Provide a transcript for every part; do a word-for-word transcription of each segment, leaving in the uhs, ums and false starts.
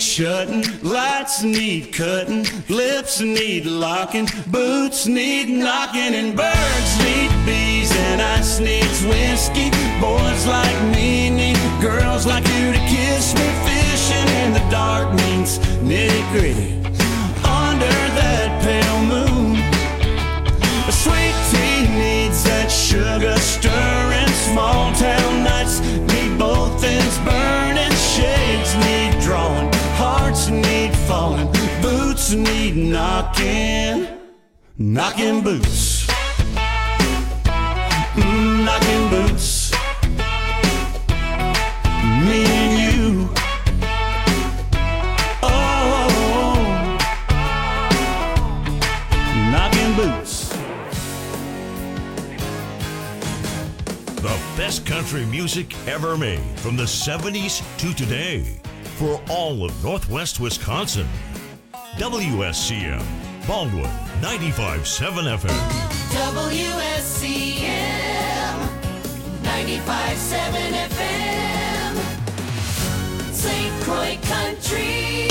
shutting, lights need cutting, lips need locking, boots need knocking, and birds need bees, and ice needs whiskey. Boys like me need girls like you to kiss me. Fishing in the dark means nitty-gritty under that pale moon. A sweet tea needs that sugar stirring. Small town nights need both ends burning. Shades need drawing, hearts need falling, boots need knocking, knocking boots, mm, knocking boots. Me and you. Oh, knocking boots. The best country music ever made from the seventies to today for all of Northwest Wisconsin. W S C M, Baldwin, ninety-five point seven F M. W S C M, ninety-five point seven F M. Saint Croix Country.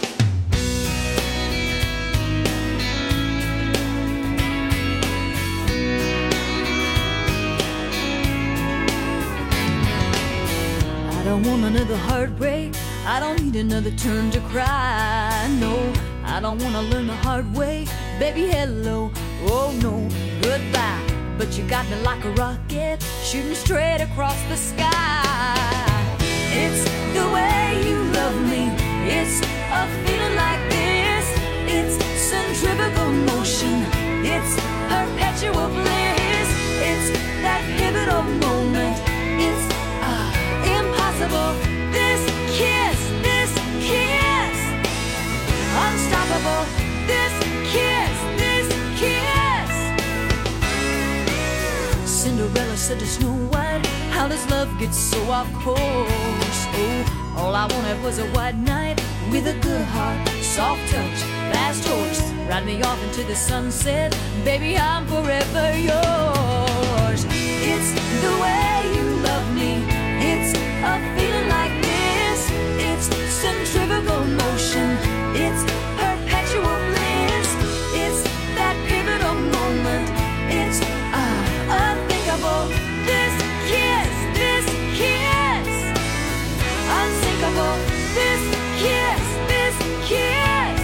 I don't want another heartbreak. I don't need another turn to cry. No, I don't want to learn the hard way. Baby, hello, oh no, goodbye. But you got me like a rocket, shooting straight across the sky. It's the way you love me. It's a feeling like this. It's centrifugal motion. It's perpetual bliss. It's that pivotal moment. It's uh, impossible. This kiss, this kiss, unstoppable. This kiss, this kiss. Cinderella said to Snow White, how does love get so off course? Oh, all I wanted was a white knight with a good heart, soft touch, fast horse, ride me off into the sunset. Baby, I'm forever yours. It's the way you love me. It's a feeling like this. It's centrifugal motion. It's perpetual bliss. It's that pivotal moment. It's uh, unthinkable. This kiss, this kiss, unsinkable. This kiss, this kiss.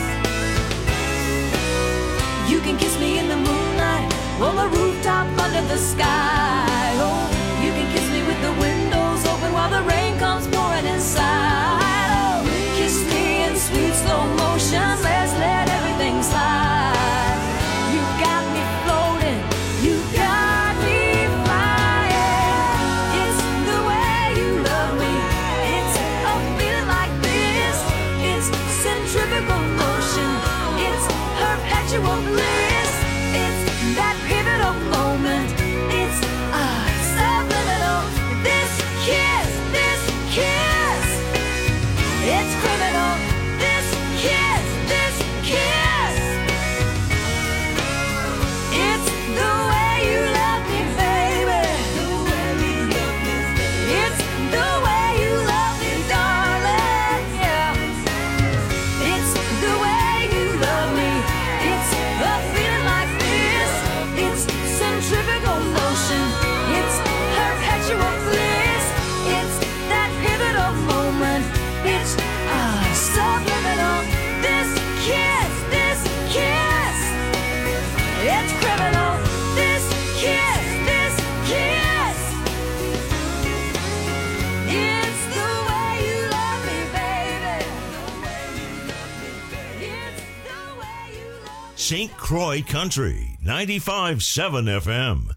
You can kiss me in the moonlight, on the rooftop under the sky. Oh, you can kiss me with the windows open while the rain comes pouring inside. Oh, kiss me in sweet slow motion. Let's let everything slide. You got me floating. You got me flying. It's the way you love me. It's a feeling like this. It's centrifugal motion. It's perpetual bliss. It's that pivotal moment. It's uh, subliminal. This kiss, this kiss. It's criminal. This kiss, this kiss. It's the way you love me, baby. It's the way you love me, darling. Yeah. It's the way you love me. It's a feeling like this. It's centrifugal motion. It's perpetual bliss. It's that pivotal moment. It's uh, subliminal. This kiss, this kiss. It's criminal. This kiss, this kiss. It's the way you love me, baby. It's the way you love me. Saint Croix Country, ninety-five point seven F M.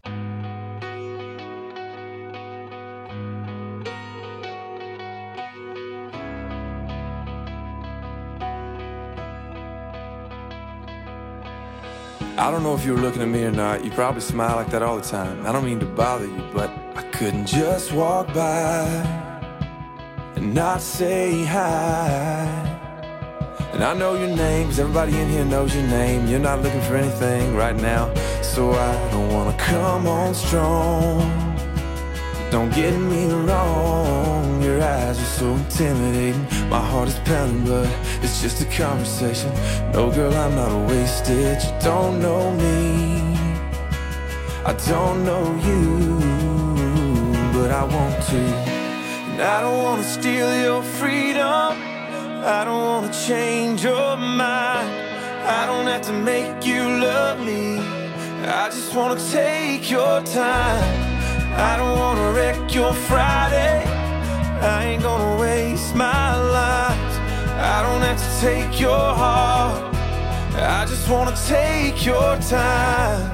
I don't know if you were looking at me or not. You probably smile like that all the time. I don't mean to bother you, but I couldn't just walk by and not say hi. And I know your name, 'cause everybody in here knows your name. You're not looking for anything right now, so I don't wanna come on strong. Don't get me wrong, your eyes are so intimidating. My heart is pounding, but it's just a conversation. No, girl, I'm not wasted. You don't know me, I don't know you, but I want to. And I don't want to steal your freedom, I don't want to change your mind. I don't have to make you love me, I just want to take your time. I don't want to wreck your Friday, I ain't gonna waste my life. I don't have to take your heart, I just want to take your time.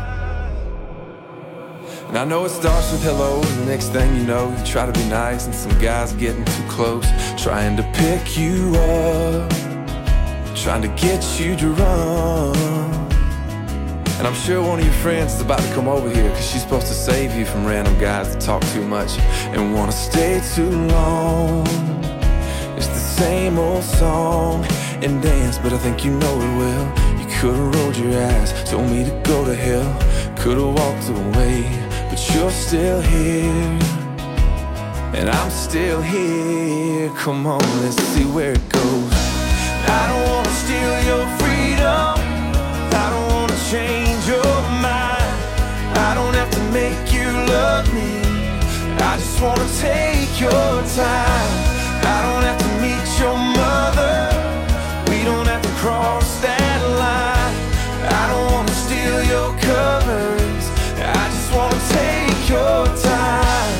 And I know it starts with hello, and the next thing you know, you try to be nice, and some guy's getting too close, trying to pick you up, trying to get you to run. And I'm sure one of your friends is about to come over here, cause she's supposed to save you from random guys that talk too much and wanna stay too long. It's the same old song and dance, but I think you know it well. You could've rolled your eyes, told me to go to hell, could've walked away, but you're still here, and I'm still here. Come on, let's see where it goes. I don't wanna steal your freedom, I don't wanna change your mind. I don't have to make you love me, I just wanna take your time. I don't have to meet your mother, we don't have to cross that line. I don't wanna steal your covers, I just wanna take your time.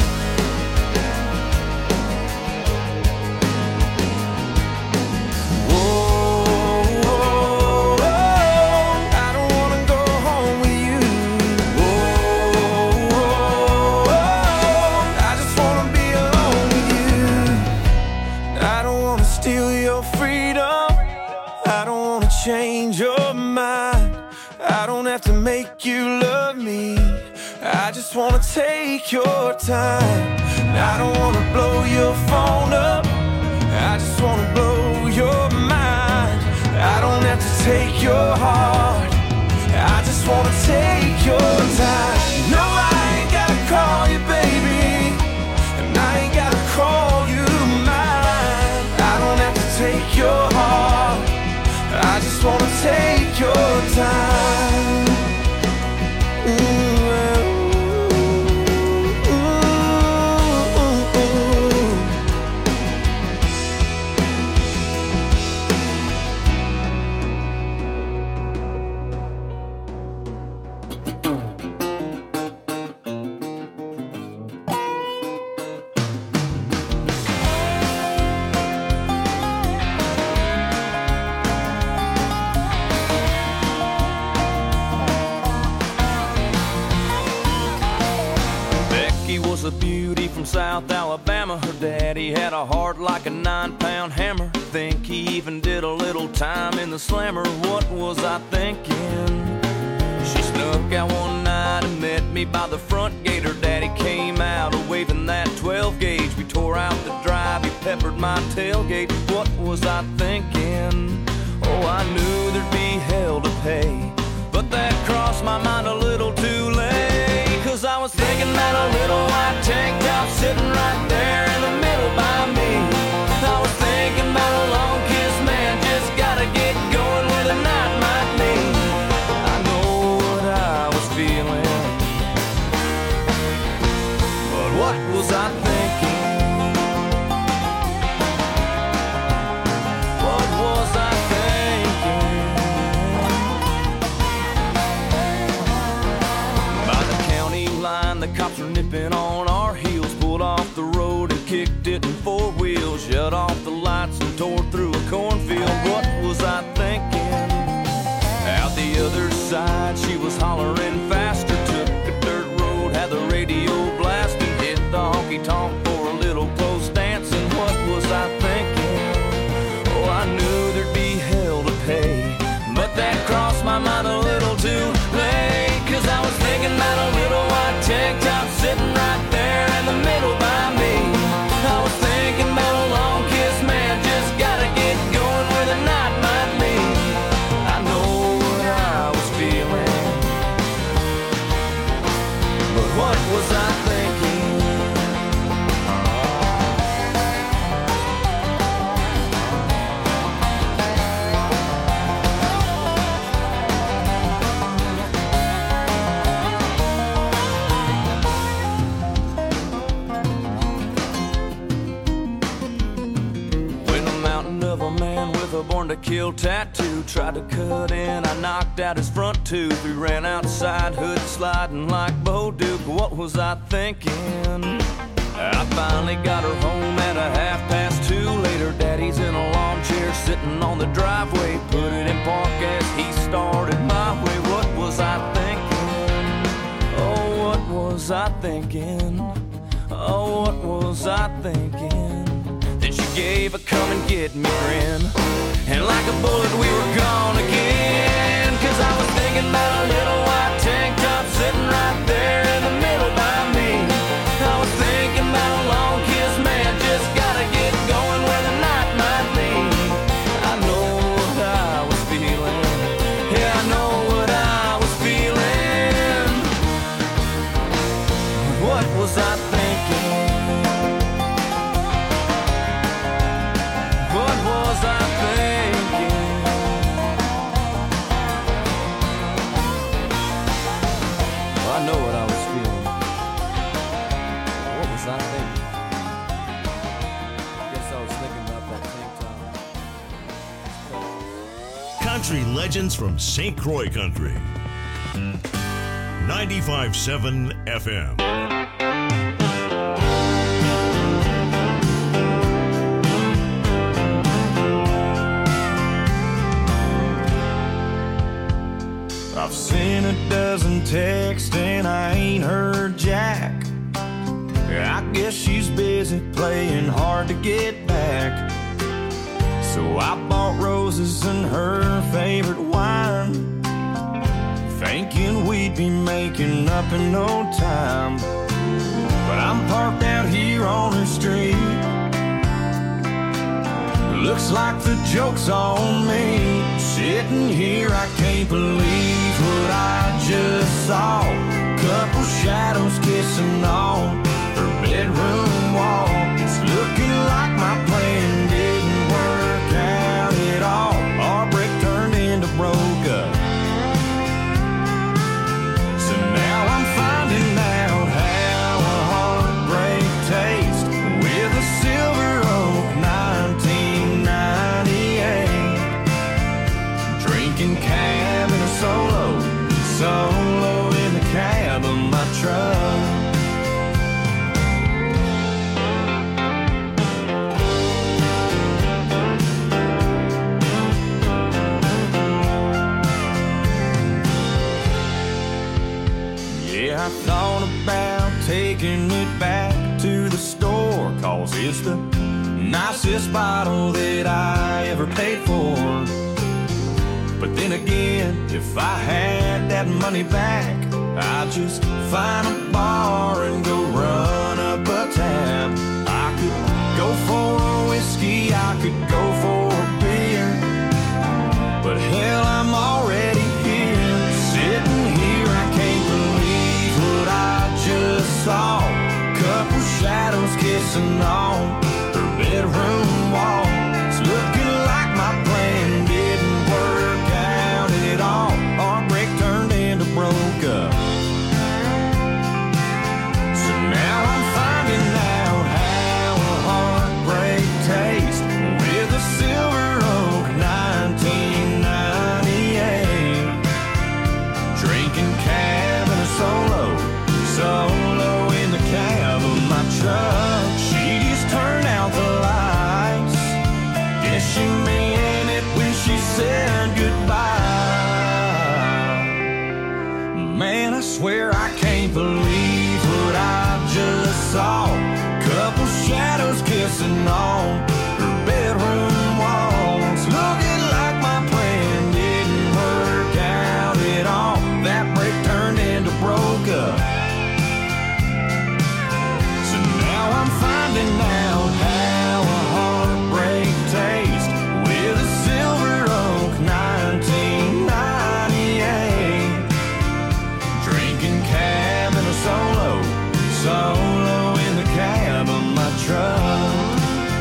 Change your mind, I don't have to make you love me, I just wanna take your time. I don't wanna blow your phone up, I just wanna blow your mind. I don't have to take your heart, I just wanna take your time. No, I ain't gotta call you baby, and I ain't gotta call you mine. I don't have to take your heart, I just wanna take your time. Ooh, ooh, ooh, ooh. A beauty from South Alabama. Her daddy had a heart like a nine-pound hammer. Think he even did a little time in the slammer. What was I thinking? She snuck out one night and met me by the front gate. Her daddy came out waving that twelve gauge. We tore out the drive, he peppered my tailgate. What was I thinking? Oh, I knew there'd be hell to pay, but that crossed my mind a little too late. Cause I was thinking that a little white tank top sitting right there in the middle by me. I was thinking about a long kiss, man, just gotta get going where the night might mean. I know what I was feeling, but what was I thinking? What was I thinking? By the county line, the cops were nipping on our heels, pulled off the road and kicked it in four wheels, shut off the lights and tore through a cornfield. What was I thinking? Out the other side, she was hollering faster, took a dirt road, had the radio blasting, hit the honky-tonk for a little close dancing. What was I thinking? Oh, I knew there'd be hell to pay, but that crossed my mind a little too late. Cause I was thinking about a little white tank top sitting right there in the middle by me. I was thinking real tattoo. Tried to cut in, I knocked out his front tooth. We ran outside, hood sliding like Bo Duke. What was I thinking? I finally got her home at a half past two. Later, Daddy's in a lawn chair sitting on the driveway. Put it in park as he started my way. What was I thinking? Oh, what was I thinking? Oh, what was I thinking? Then she gave a come and get me grin, and like a bullet we were gone again. Cause I was thinking about a little white tank top sitting right there in the middle by me. I was thinking about a long kiss, man, just gotta get going where the night might lead. I know what I was feeling, yeah, I know what I was feeling. What was I thinking? What was I thinking? Well, I know what I was feeling. What was I thinking? I guess I was thinking about that tank top. Country legends from Saint Croix Country. ninety-five point seven F M. I've seen a dozen texts and I ain't heard jack. I guess she's busy playing hard to get back. So I bought roses and her favorite wine, thinking we'd be making up in no time. But I'm parked out here on her street. Looks like the joke's on me. Sitting here, I can't believe what I just saw. Couple shadows kissing on her bedroom wall. It's looking like my plan didn't work out at all. Our brick turned into broke up. So now I'm finding out how a heartbreak tastes with a Silver Oak nineteen ninety-eight. Drinking cab in a solo, solo in the cab of my truck. Yeah, I thought about taking it back to the store, cause it's the nicest bottle that I ever paid for. But then again, if I had that money back, I'd just find a bar and go run up a tab. I could go for a whiskey, I could go for a beer, but hell, I'm already here. Sitting here, I can't believe what I just saw. Couple shadows kissing on her bedroom wall. It's looking like my plan didn't work out at all. Our break turned into broke up. So now I'm finding out how a heartbreak tastes with a Silver Oak nineteen ninety-eight. Drinking cab and a solo, solo in the cab of my truck. She just turned out the lights. Guess she meant it when she said goodbye. Man, I swear I can't believe what I just saw. Couple shadows kissing on her bedroom walls. Looking like my plan didn't work out at all. That break turned into broke up. So now I'm finding out how a heartbreak tastes with a Silver Oak nineteen ninety-eight. Drinking cab and a solo, solo in the cab of my truck.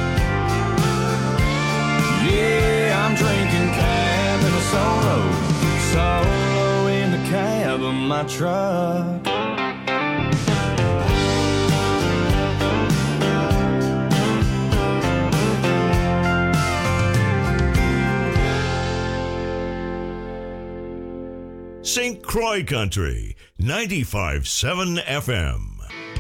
Yeah, I'm drinking cab and a solo, solo in the cab of my truck. Saint Croix Country, ninety-five point seven F M.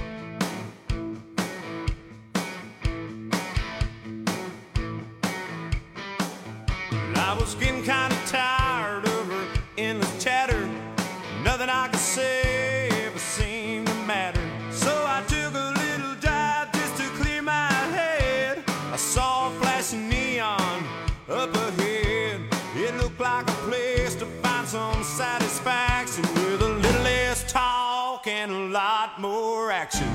I was getting kind of tired of her endless chatter. Nothing I could say ever seemed to matter. So I took a little drive just to clear my head. I saw a flashing neon up ahead. It looked like a place to find some satisfaction with a little less talk and a lot more action.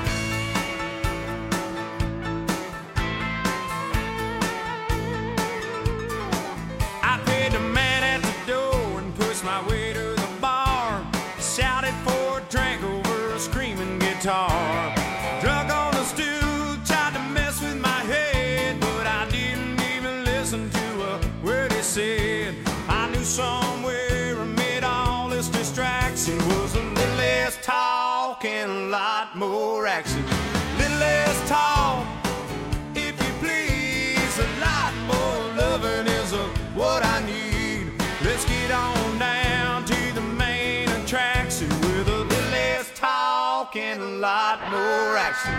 I paid the man at the door and pushed my way to the bar. Shouted for a drink over a screaming guitar. Drunk on the stool, tried to mess with my head, but I didn't even listen to a word he said. I knew somewhere amid all this distraction was a little less talk and a lot more action. Little less talk, if you please, a lot more loving is a, what I need. Let's get on down to the main attraction with a little less talk and a lot more action.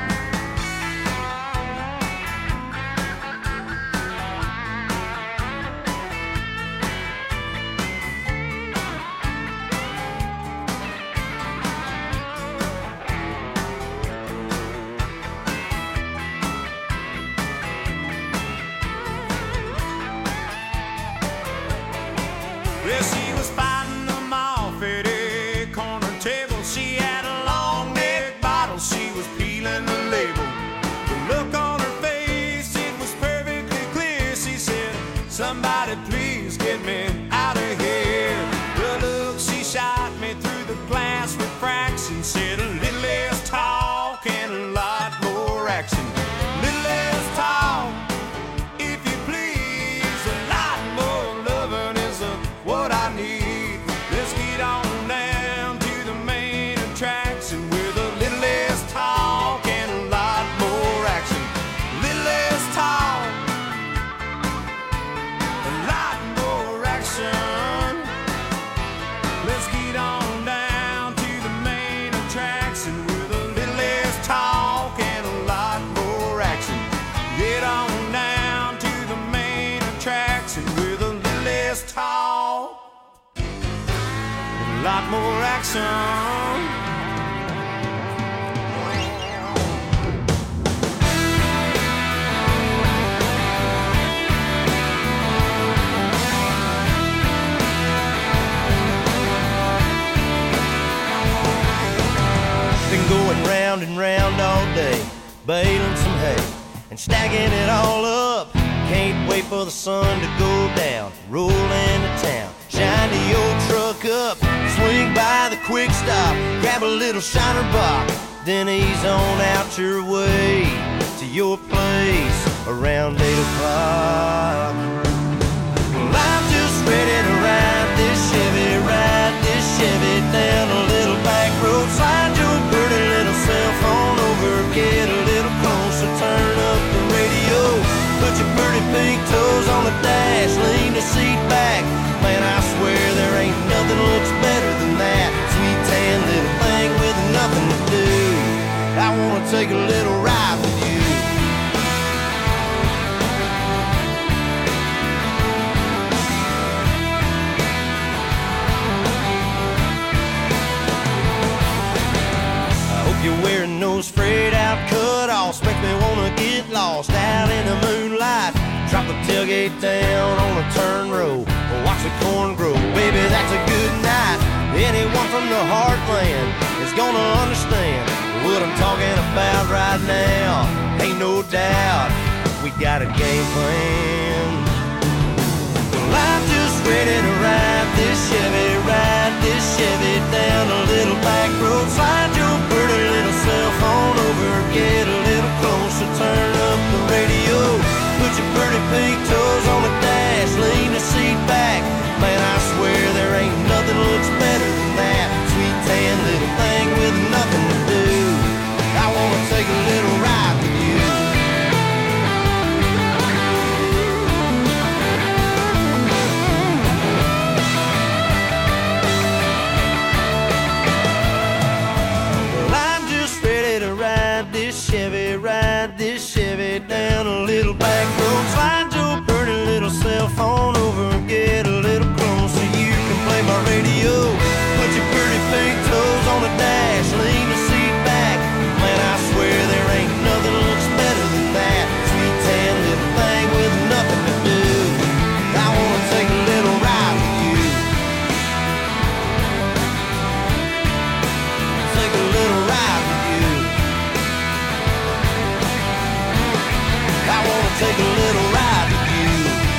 Well, she was fighting them off at a corner table. She had a long neck bottle, she was peeling the label. The look on her face, it was perfectly clear. She said, somebody please get me out of here. The look she shot me through the glass refraction said, a little less talk and a lot more action. Little less talk, if you please, a lot more loving is a what I need. Let's get on down to the main attraction with a little less talk and a lot more action. Little less talk, a lot more action. Let's get on down to the main attraction with a little less talk and a lot more action. Get on down to the main attraction with a little less talk, a lot more action. Been going round and round all day, baling some hay and stacking it all up. Can't wait for the sun to go down, roll into town, shine the old truck up, swing by the quick stop, grab a little shiner box, then ease on out your way to your place around eight o'clock. Well, I'm just ready to ride this Chevy, ride this Chevy down a little back road. Slide your pretty little cell phone over, get a little closer, turn up the radio. Put your pretty pink toes on the dash, lean the seat back. Man, I swear there ain't nothing looks better than that sweet tan little thing with nothing to do. I wanna take a little ride with you. You're wearing those frayed out cut-offs, make me wanna get lost out in the moonlight. Drop the tailgate down on a turn row, or watch the corn grow. Baby, that's a good night. Anyone from the heartland is gonna understand what I'm talking about right now. Ain't no doubt we got a game plan. Well, I'm just ready to ride this Chevy, ride this Chevy down a little back road. Slide your pretty little cell phone over, get a little closer, turn up the radio. Put your pretty pink toes on the dash, lean the seat back. Man, I swear there ain't nothing looks better than that sweet tan little thing with nothing to do. I wanna take a little ride with you. head down a little back road. Slide your pretty little cell phone over and get a little close so you can play my radio. Put your pretty big toes on the dash, lean the seat back. Man, I swear there ain't nothing looks better than that sweet tan little thing with nothing to do. I wanna take a little ride with you. Take a little ride with you. I wanna take a little ride with you.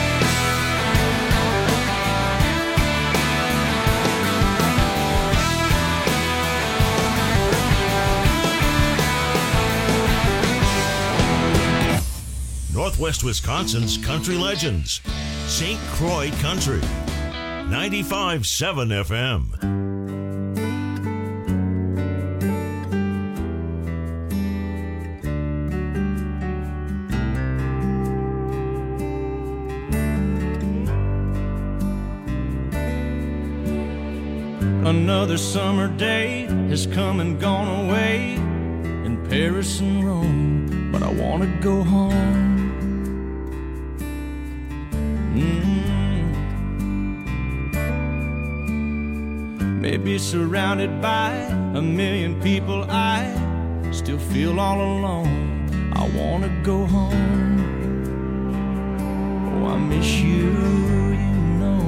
Northwest Wisconsin's country legends. Saint Croix Country. ninety-five point seven F M. Another summer day has come and gone away in Paris and Rome, but I want to go home. Mm. Maybe surrounded by a million people, I still feel all alone. I want to go home. Oh, I miss you, you know.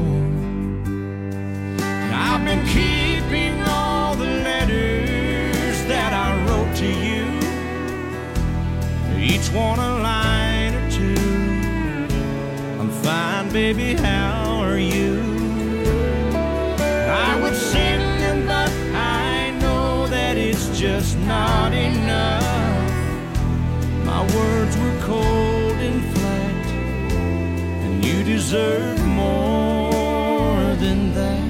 I've been keeping all the letters that I wrote to you, each one a line or two. I'm fine, baby, how are you? I would send them, but I know that it's just not enough. My words were cold and flat, and you deserve more than that.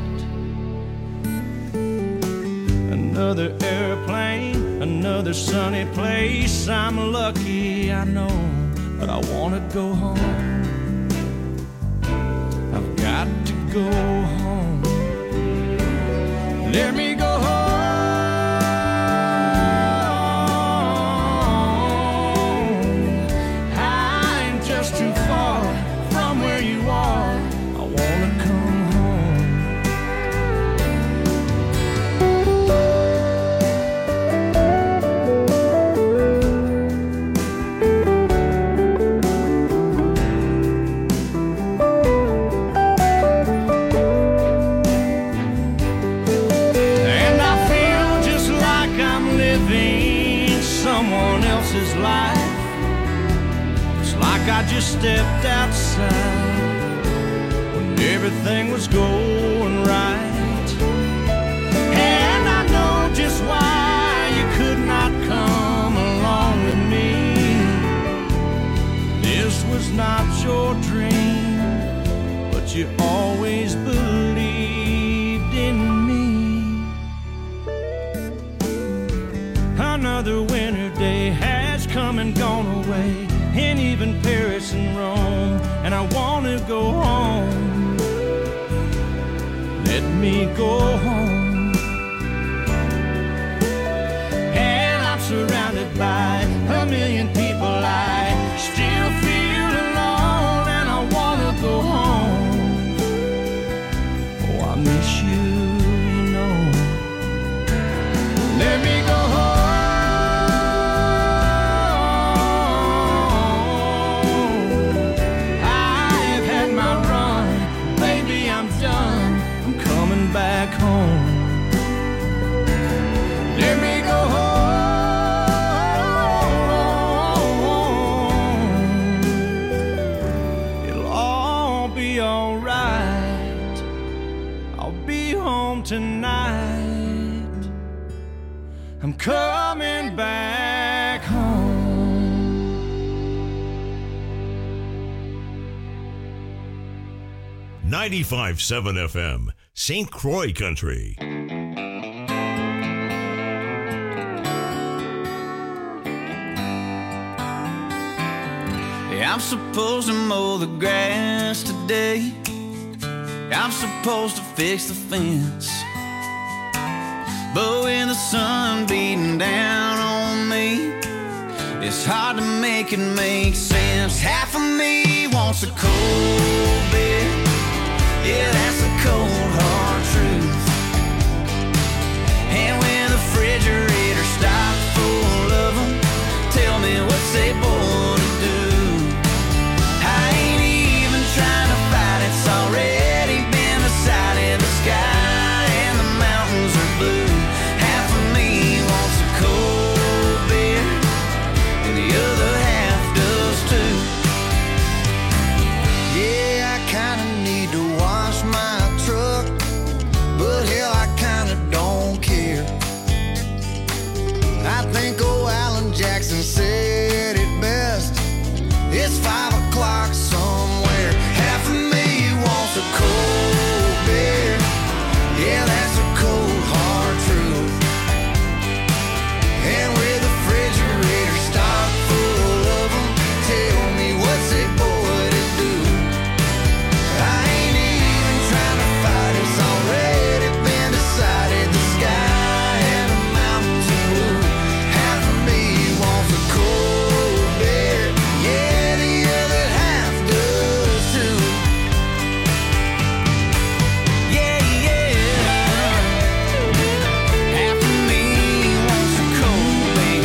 Another airplane, another sunny place. I'm lucky, I know, but I want to go home. I've got to go home. Let me go home. I'm just too far from where you are. I want to come home. Life. It's like I just stepped outside when everything was going right, and I know just why you could not come along with me. This was not your dream, but you always believed in me. Another winter day has come and gone away, and even Paris and Rome, and I want to go home. Let me go home. And I'm surrounded by a million people. I still feel alone, and I want to go home. Oh, I miss you, you know. Let me go home. Back home. Let me go home. It'll all be alright. I'll be home tonight. I'm coming back home. ninety-five point seven F M. Saint Croix Country. I'm supposed to mow the grass today. I'm supposed to fix the fence. But when the sun beating down on me, It's hard to make it make sense. Half of me wants a cold beer. Yeah, that's the cold hard truth. And when the refrigerator's stocked full of them, tell me what's they born to do. I ain't even trying to fight, it's already been decided. The sky and the mountains are blue. Half of me wants a cold beer, and the other half does too. Yeah, I kinda need to wash my truck, but hell, I kinda don't care. I think old Alan Jackson said it best. It's five o'clock somewhere. Half of me wants a cold beer. Yeah, that's a cold hard truth. And with the refrigerator stocked full of them, tell me what's a boy to do. I ain't even trying to fight, it's already been decided. The sky and the mountains are blue. Half of me wants a cold beer. Yeah, the other half does too. Yeah, yeah. Half of me wants a cold beer.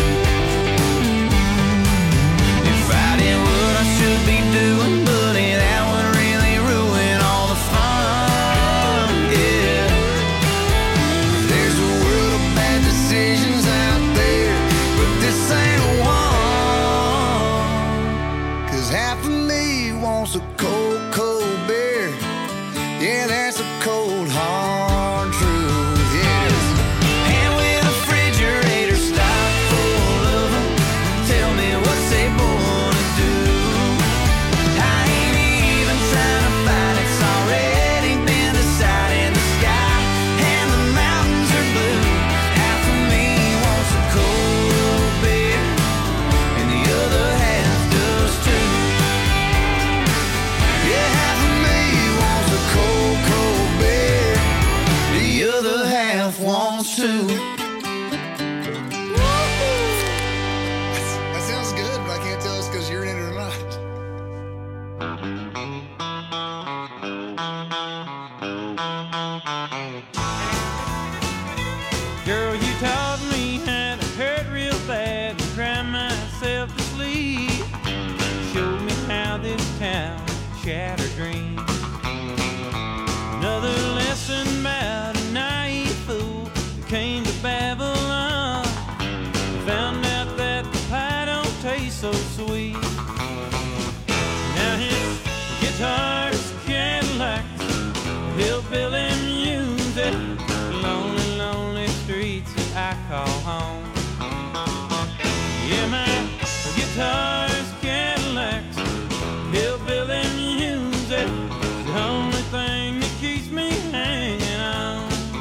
If I did what I should be doing, buddy, that would really ruin all the fun. Yeah. There's a world of bad decisions out there, but this ain't one. Cause half of me wants a cold, cold beer. Yeah, that's a cold, hard truth, yes. And with the refrigerator stocked full of them, tell me what's they born to do. I ain't even trying to fight, it's already been decided. The sky and the mountains are blue. Half of me wants a cold beer, and the other half does too. Yeah, half of me wants a cold, cold beer. The other half wants to. That sounds good, but I can't tell it's because you're in it or not. Girl, you taught me how to hurt real bad and cry myself to sleep. Showed me how this town shatter dreams. Another lesson about a naive fool who came to Babylon. Found out that the pie don't taste so sweet. Now his guitar's Cadillacs, hillbilly music, lonely, lonely streets that I call home. Yeah, my guitar's Cadillacs, hillbilly music, the only thing that keeps me hanging on.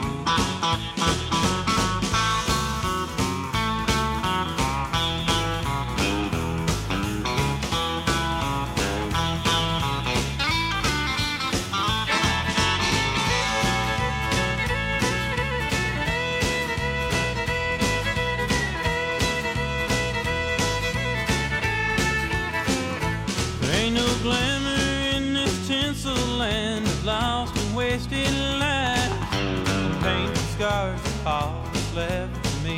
There ain't no glamour in this tinsel land of lost and wasted lives. Pain and scars are all that's left for me.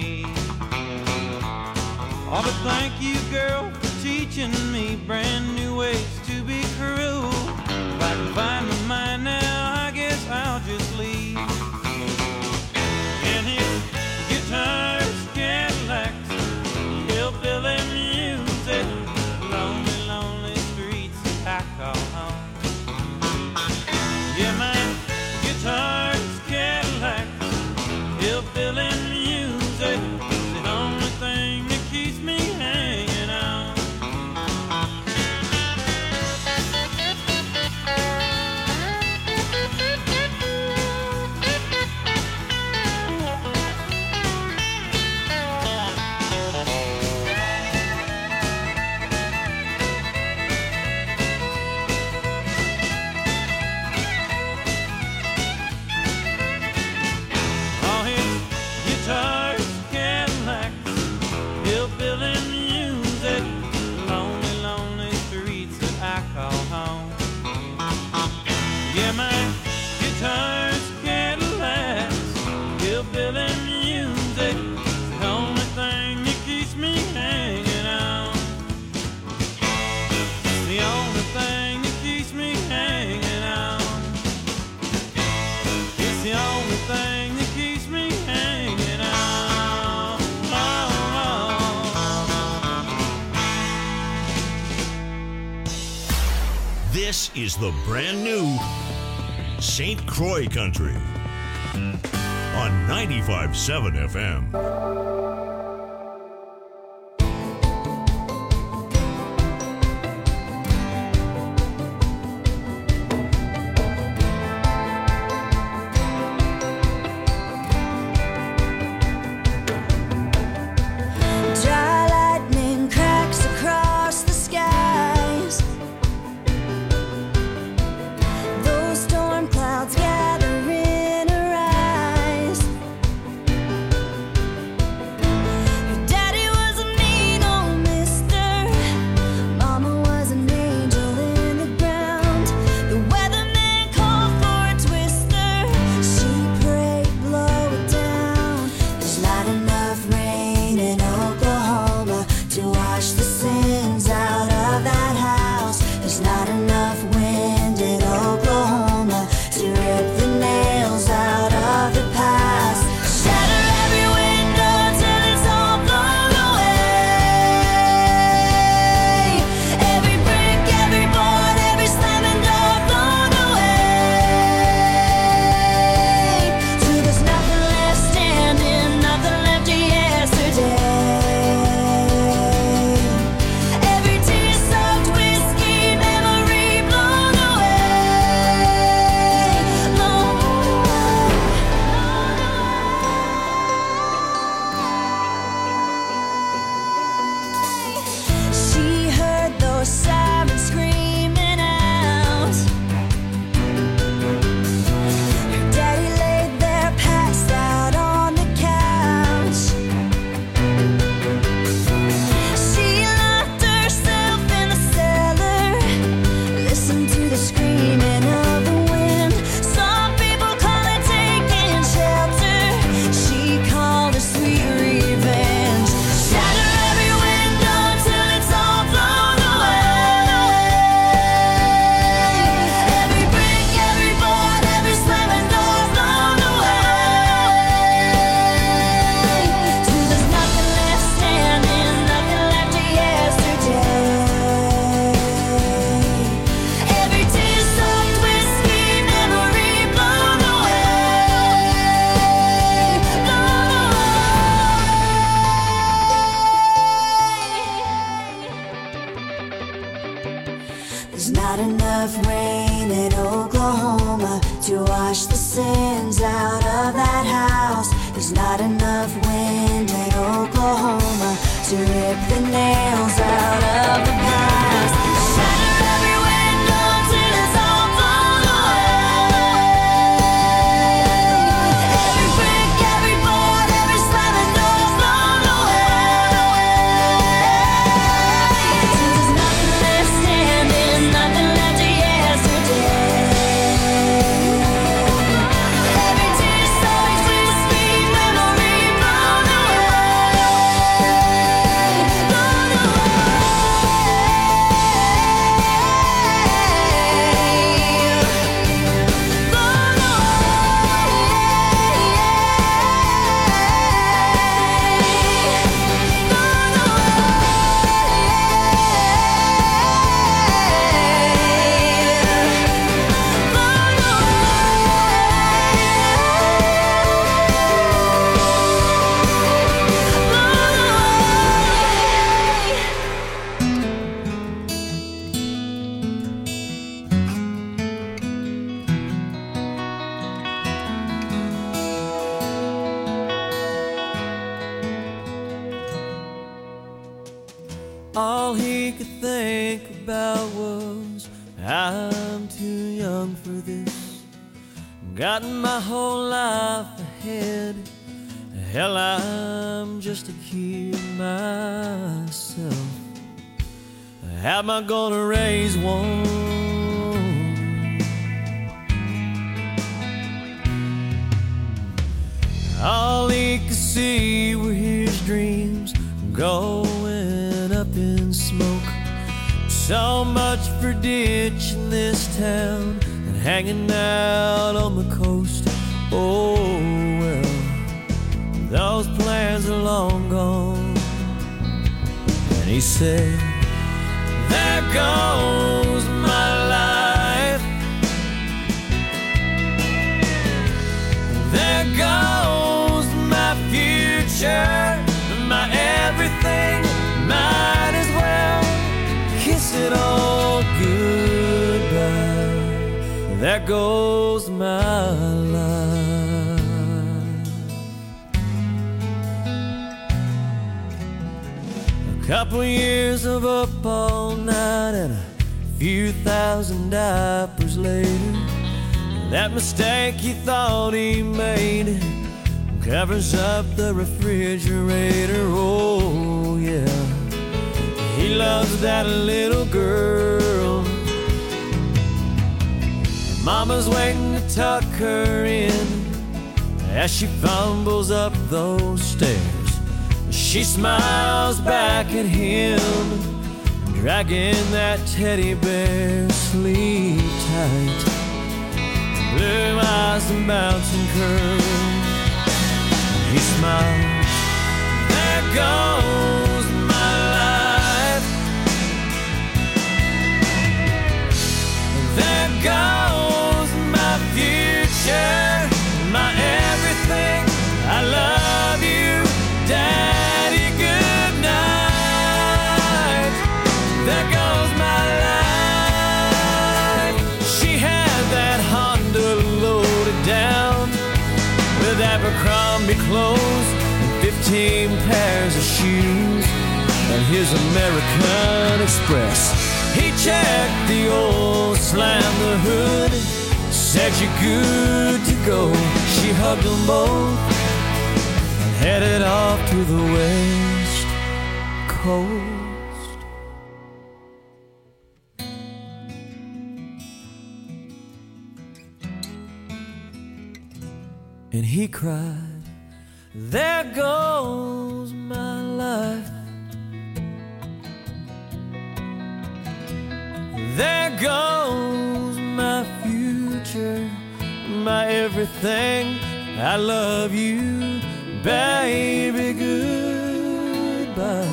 Oh, but thank you, girl, for teaching me brand new ways to be cruel. If I can find my mind now, I guess I'll just leave. And his guitar's Cadillacs, hillbilly music, lonely, lonely streets that I call home. Yeah, my guitar's Cadillacs, hillbilly music, the only thing that keeps me hanging on. This is the brand new Saint Croix Country on ninety-five point seven F M. All he could think about was, I'm too young for this. Got my whole life ahead. Hell, I'm just a kid myself. How am I gonna raise one? All he could see were his dreams going up in smoke. So much for ditching this town and hanging out on the coast. Oh well, those plans are long gone. And he said, there goes my life. there goes my life. A couple years of up all night and a few thousand diapers later, that mistake he thought he made covers up the refrigerator. Oh yeah, he loves that little girl. Mama's waiting to tuck her in as she fumbles up those stairs. She smiles back at him, dragging that teddy bear. Sleep tight, blue eyes and mountain curl. He smiles, there goes my life. There goes my future, my everything. I love you, Daddy, good night. There goes my life. She had that Honda loaded down with Abercrombie clothes and fifteen pairs of shoes and his American Express. He checked the oil, slammed the hood, said you're good to go. She hugged them both and headed off to the West Coast. And he cried, there goes my life. There goes my future, my everything. I love you, baby, goodbye.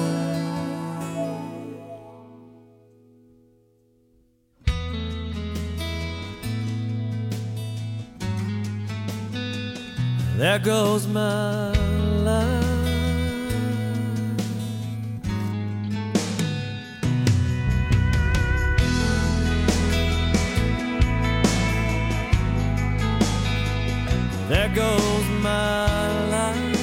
There goes my life. There goes my life.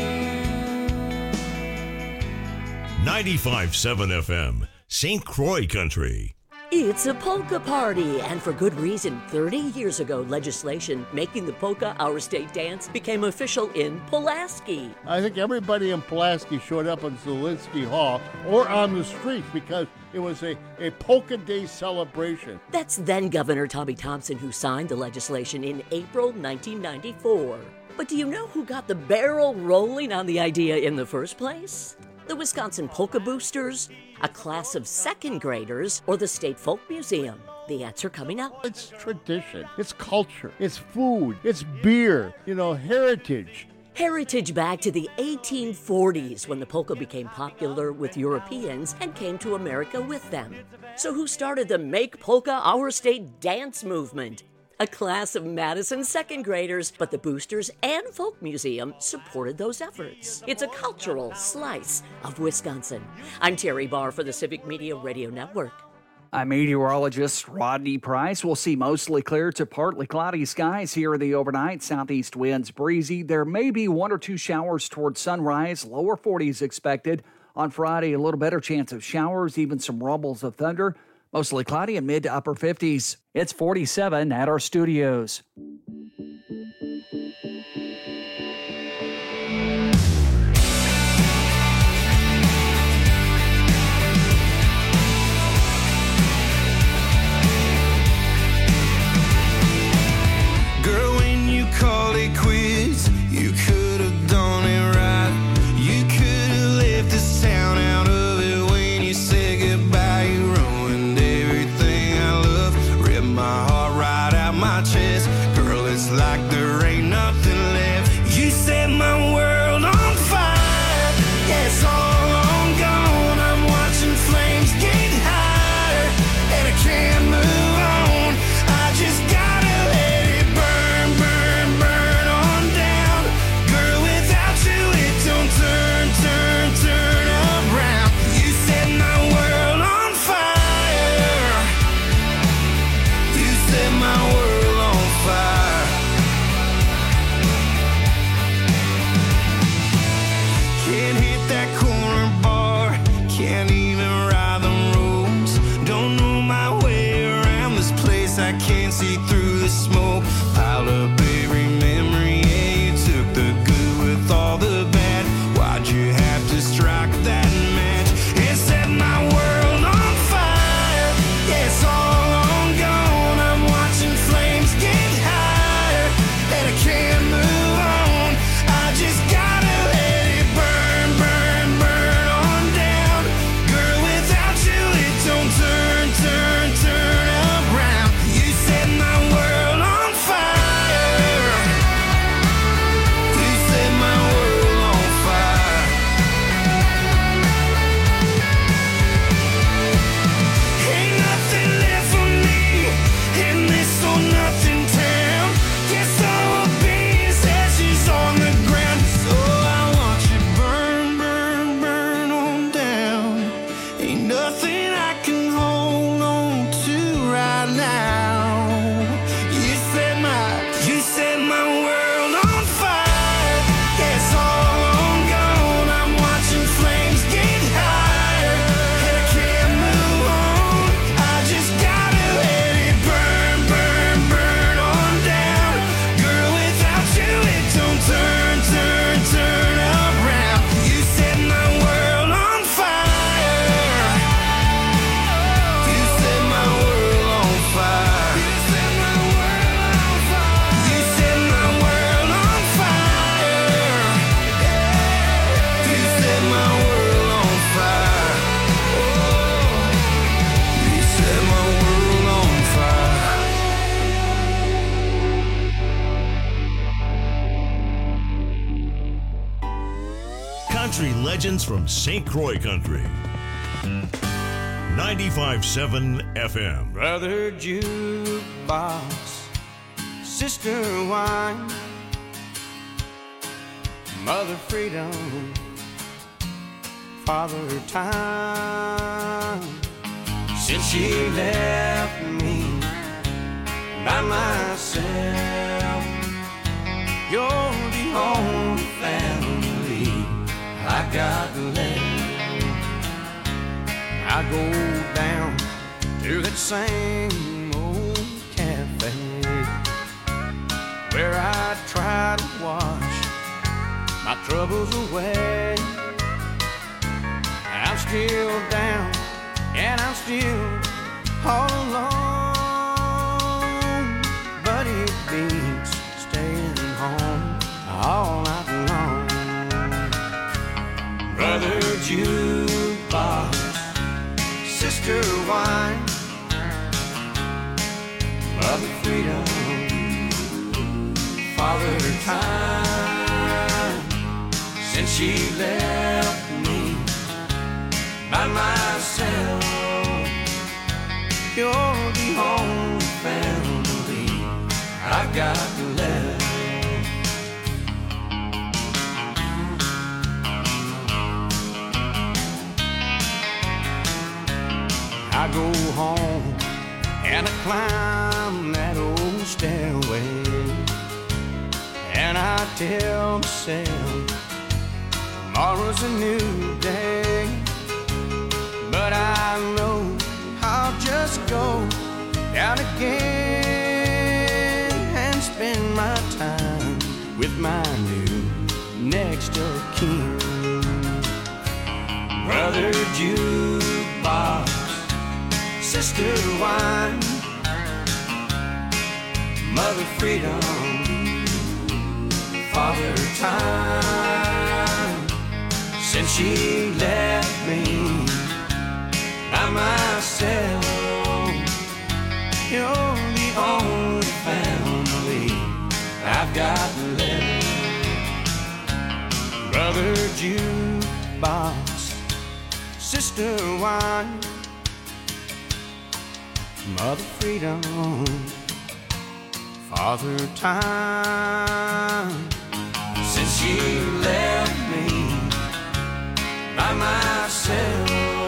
ninety-five point seven F M, Saint Croix Country. It's a polka party, and for good reason. thirty years ago, legislation making the polka our state dance became official in Pulaski. I think everybody in Pulaski showed up in Zielinski Hall or on the streets because it was a, a polka day celebration. That's then Governor Tommy Thompson who signed the legislation in April nineteen ninety-four. But do you know who got the barrel rolling on the idea in the first place? The Wisconsin Polka Boosters, a class of second graders, or the State Folk Museum? The answer coming up. It's tradition, it's culture, it's food, it's beer, you know, heritage. Heritage back to the eighteen forties when the polka became popular with Europeans and came to America with them. So who started the Make Polka Our State dance movement? A class of Madison second graders, but the Boosters and Folk Museum supported those efforts. It's a cultural slice of Wisconsin. I'm Terry Barr for the Civic Media Radio Network. I'm meteorologist Rodney Price. We'll see mostly clear to partly cloudy skies here in the overnight. Southeast winds breezy. There may be one or two showers towards sunrise. Lower forties expected. On Friday, a little better chance of showers, even some rumbles of thunder. Mostly cloudy and mid to upper fifties. It's forty-seven at our studios. Girl, when you called it quits, you could have done it right. You could have left this town out of it when you said goodbye. You ruined everything I love, ripped my heart right out my chest. Girl, it's like there ain't nothing left. You set my world on fire. Yeah, it's all on gone. I'm watching flames get higher, and I can't move on. I just gotta let it burn, burn, burn on down. Girl, without you it don't turn, turn, turn around. You set my world on fire. You set my world Country legends from Saint Croix Country. ninety-five point seven F M. Brother jukebox, sister wine, mother freedom, father time. Since she left me by myself, you're the only family I got left. I go down to that same old cafe where I try to wash my troubles away. I'm still down and I'm still all alone, but it beats staying home all night long. Brother jukebox, sister wine, mother freedom, father time. Since she left me by myself, you're the only family I've got left. I go home and I climb that old stairway, and I tell myself tomorrow's a new day. But I know I'll just go down again and spend my time with my new next of kin. Brother jukebox, sister wine, mother freedom, father time. Since she left me by myself, you're the only family I've got left. Brother jukebox, sister wine, mother freedom, father time. Since she left me by myself,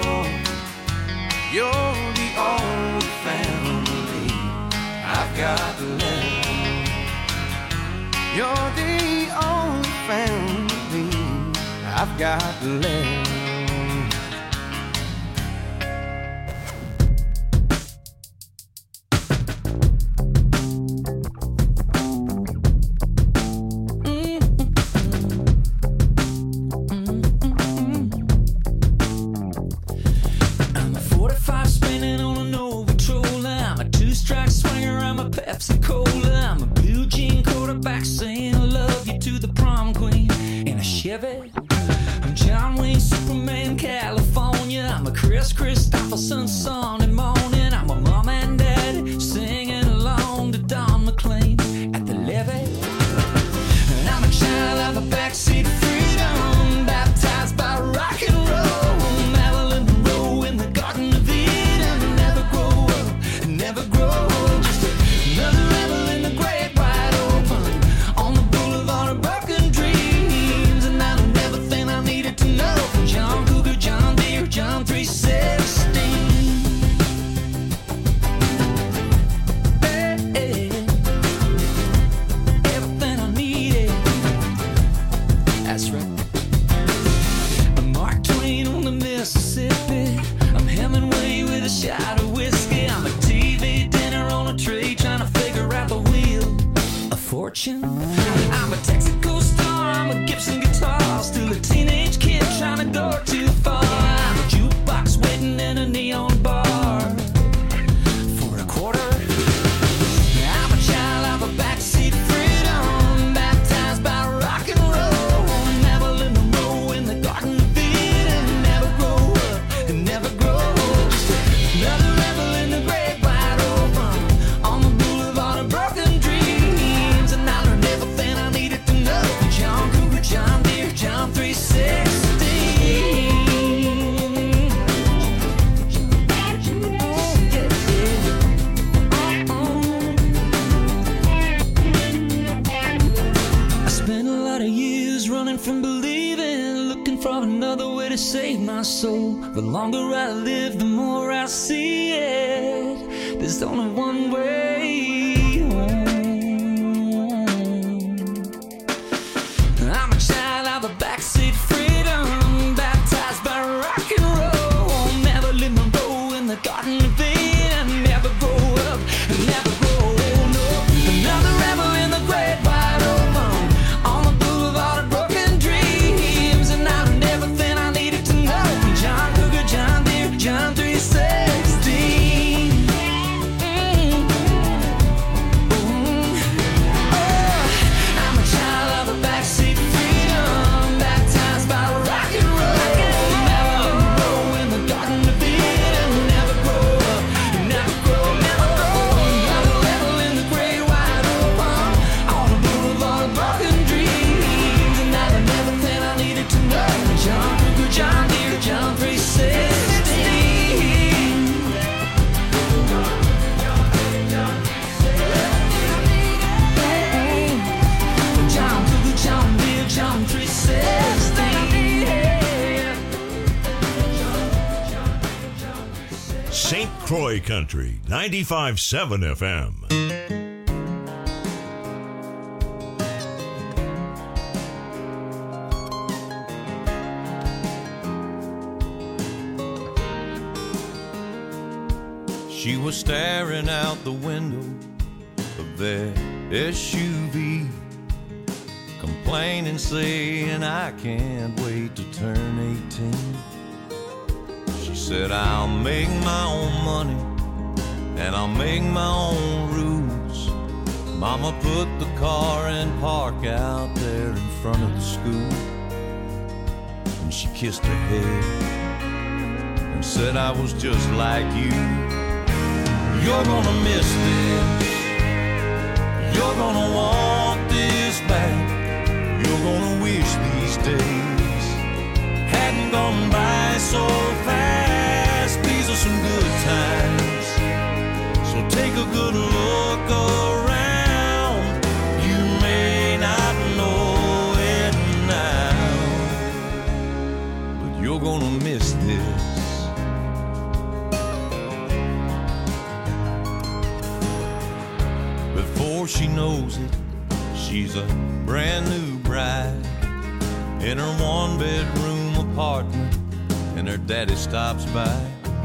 you're the only family I've got left. You're the only family I've got left. I'm John Wayne, Superman, California. I'm a Chris Christopherson, son and morning. I'm a mom and dad singing along to Don McLean at the levee. And I'm a child of a backseat freedom, baptized by rock and roll. Marilyn Monroe in the Garden of Eden. Never grow up, never grow old. Just another rebel in the great wide open on the boulevard of broken dreams. And I learned everything I needed to know from John Cougar, John Deere, John three sixteen. Hey, hey. Everything I needed. That's right. I'm Mark Twain on the Mississippi. I'm Hemingway with a shot of whiskey. I'm a T V dinner on a tray trying to figure out the wheel of fortune. I'm a Texaco star, I'm a Gibson guitar, still a teenage kid trying to go too far. I'm a jukebox waiting in a neon bar for a quarter. I'm a child of a backseat freedom, baptized by rock and roll. Marilyn Monroe in the Garden of Eden. Never grow up and never grow old. Just another rebel in the great wide open on the boulevard of broken dreams. And I learned everything I needed to know from John Cougar, John Deere, running from believing, looking for another way to save my soul. The longer I live, the more I see it. There's only one way home. I'm a child of the backseat freedom, baptized by rock and roll. Never live my role in the Garden of Eden. Never grow up, never grow old. No, another rebel in the great wide open, on the boulevard of broken dreams, and I learned everything I needed to know from John Cougar, John Deere, John three sixteen. Mm. Mm. Oh, I'm a child of the backseat freedom, baptized by rock and roll. Never grow in the Garden of Eden. Never grow up, never grow, never grow. Another rebel in the great wide open, on the boulevard of broken dreams, and I learned everything I needed to know. John Cougar, John Deere, John three sixteen. John Cougar, John Deere, John three sixteen. Saint Croix Country, ninety-five point seven F M. She was staring out the window of that S U V, complaining, saying, I can't wait to turn eighteen. She said, I'll make my own money and I'll make my own rules. Mama put the car in park out there in front of the school, and she kissed her head and said, I was just like you. You're gonna miss this, you're gonna want this back, you're gonna wish these days hadn't gone by so fast. These are some good times, so take a good look around. You may not know it now, but you're gonna miss this. Before she knows it, she's a brand new bride in her one bedroom apartment, and her daddy stops by.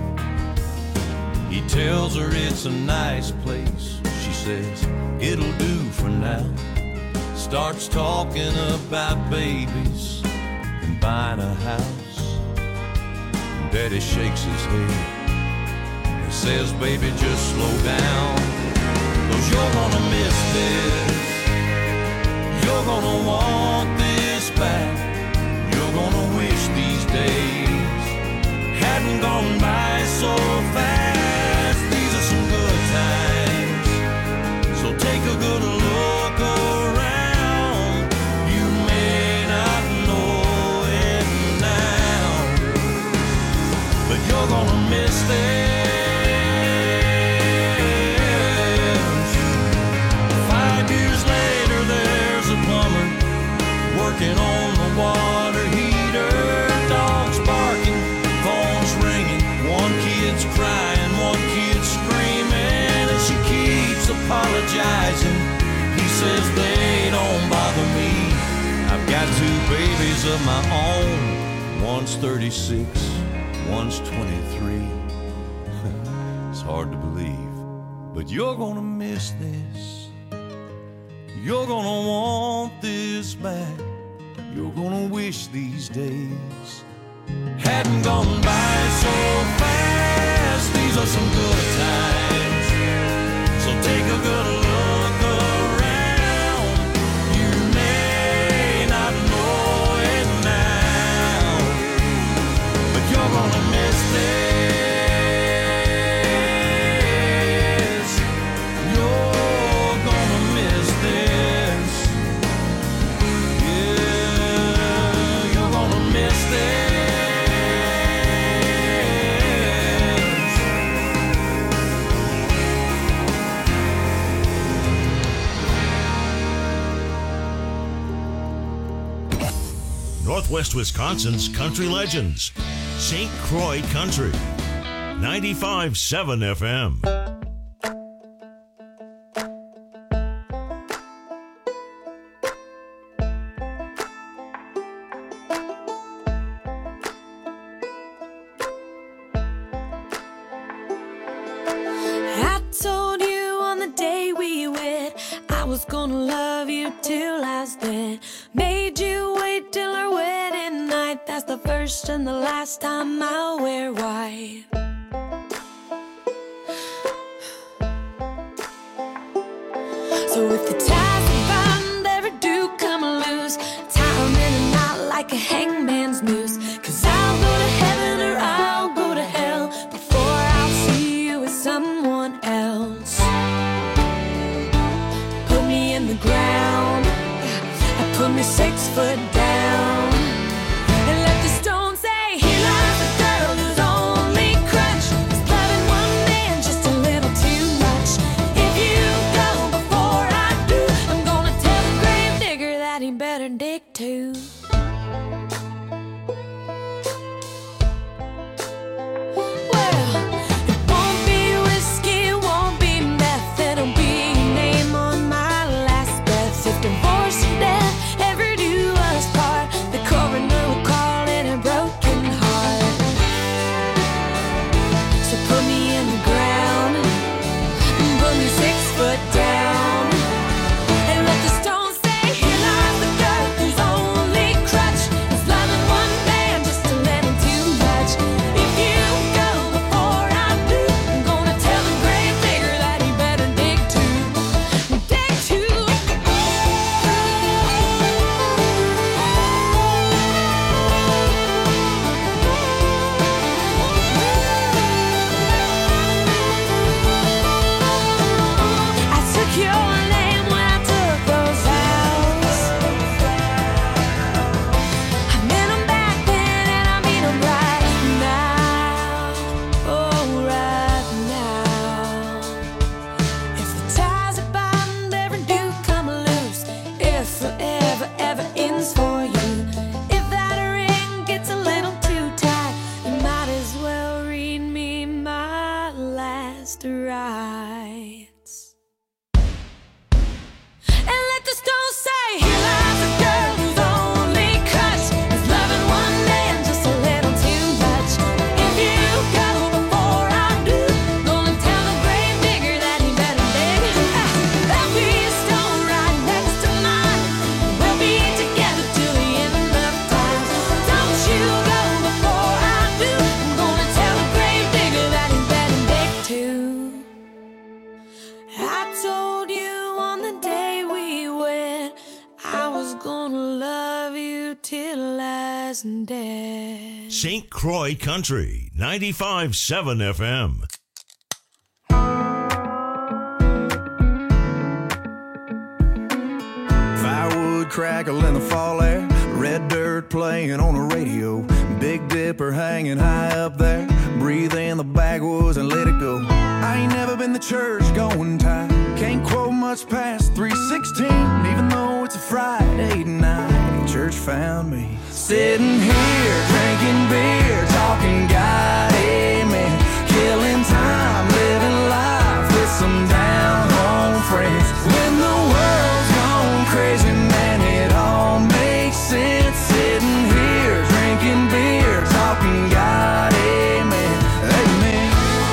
He tells her it's a nice place. She says it'll do for now. Starts talking about babies and buying a house. Daddy shakes his head and says, baby, just slow down, 'cause you're gonna miss this, you're gonna want this back, you're gonna wish these days hadn't gone by so fast. These are some good times, so take a good look around. You may not know it now, but you're gonna miss this. Working on the water heater, dogs barking, phones ringing, one kid's crying, one kid's screaming, and she keeps apologizing. He says they don't bother me, I've got two babies of my own, one's thirty-six, one's twenty-three. It's hard to believe, but you're gonna miss this, you're gonna want this back, you're gonna wish these days hadn't gone by so fast. These are some good times, so take a good look around. You may not know it now, but you're gonna miss this, you're gonna miss this. Northwest Wisconsin's country legends. Saint Croix Country, ninety-five point seven F M. I told you on the day we wed I was gonna love you till I was dead. Made you wait till our wedding night. That's the first and the last time I'll wear white. So if the ties we bind ever do come loose, tie 'em in a knot like a hangman's noose. 'Cause I'll go to heaven or I'll go to hell before I'll see you with someone else. Put me in the ground, put me six foot down, and let the stone say, here lies the girl whose only crutch is loving one man just a little too much. If you go before I do, I'm gonna tell the grave digger that he better dig too. Well, it won't be whiskey, it won't be meth, it'll be your name on my last breath. If divorce and death ever do us part, the coroner will call it a broken heart. So put me in the ground, put me six foot down, and let the stone say, here lies the girl whose only crutch is loving one man just a little too much. If you go before I do, I'm gonna tell the grave digger that he better dig too, dig too. I took your name when I took those vows. I meant 'em back then and I mean 'em right now. Oh, right now. If the ties that bind ever do come loose, if forever ever ends for you, if that ring gets a little too tight, you might as well read me my last rites. And let the stone say, here lies the girl whose only crutch is loving one man just a little too much. If you go before I do, gonna tell the grave digger that he better dig. There'll be a stone right next to mine. We'll be together till the end of time. Don't you go before I do, I'm gonna tell the grave digger that he better dig too. I told you on the day we wed I was gonna love you till I was dead. Saint Croix Country, ninety-five point seven F M. Firewood crackle in the fall air, red dirt playing on the radio, Big Dipper hanging high up there, breathe in the backwoods and let it go. I ain't never been to church going tight, can't quote much past three sixteen, even though it's a Friday night. Church found me sitting here drinking beer, talking God, amen, killing time, living life with some down home friends. When the world's gone crazy, man, it all makes sense. Sitting here drinking beer, talking God, amen, amen.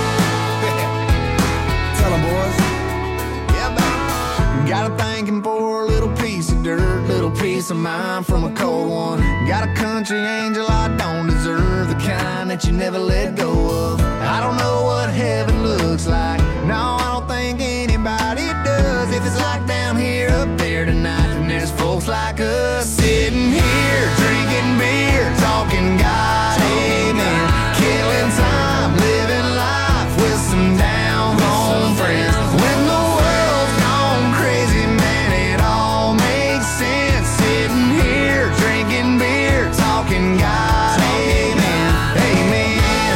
Tell 'em, boys. Yeah, man. Got a thanking for a little piece of dirt, little piece of mind from a cold one. Got a country angel I don't deserve, the kind that you never let go of. I don't know what heaven looks like, no, I don't think anybody does. If it's like down here, up there tonight, then there's folks like us sitting here drinking beer, talking God, amen, killing time, living life with some down home friends. When the world's gone crazy, man, it all makes sense. Sitting here drinking beer, talking God, amen, amen,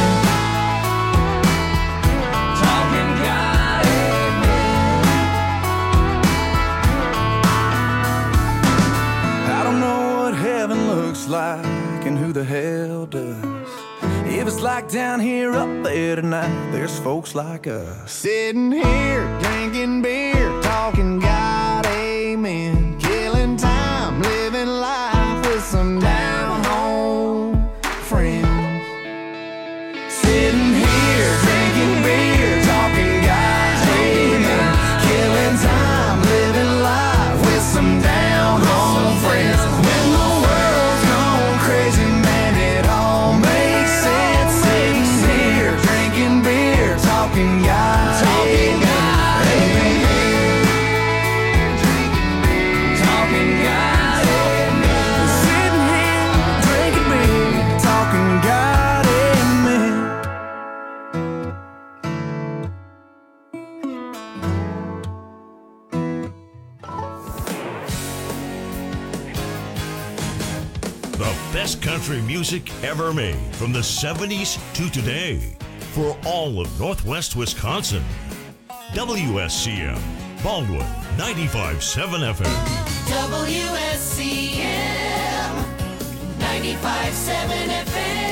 talking God, amen. like and who the hell does? If it's like down here, up there tonight, there's folks like us. Sitting here, drinking beer, talking God, amen. Killing time, living life with some down-home friends. Sitting here, drinking beer, talking God, amen. Killing time, living life with some down-home friends. When the world's gone crazy, man, it all makes sense. Sitting here, drinking beer, talking God, talking God, amen. Talking God, amen. Sitting here, drinking beer, talking God, amen. The best country music ever made from the seventies to today for all of Northwest Wisconsin. W S C M, Baldwin, ninety-five point seven F M. W S C M ninety-five point seven F M.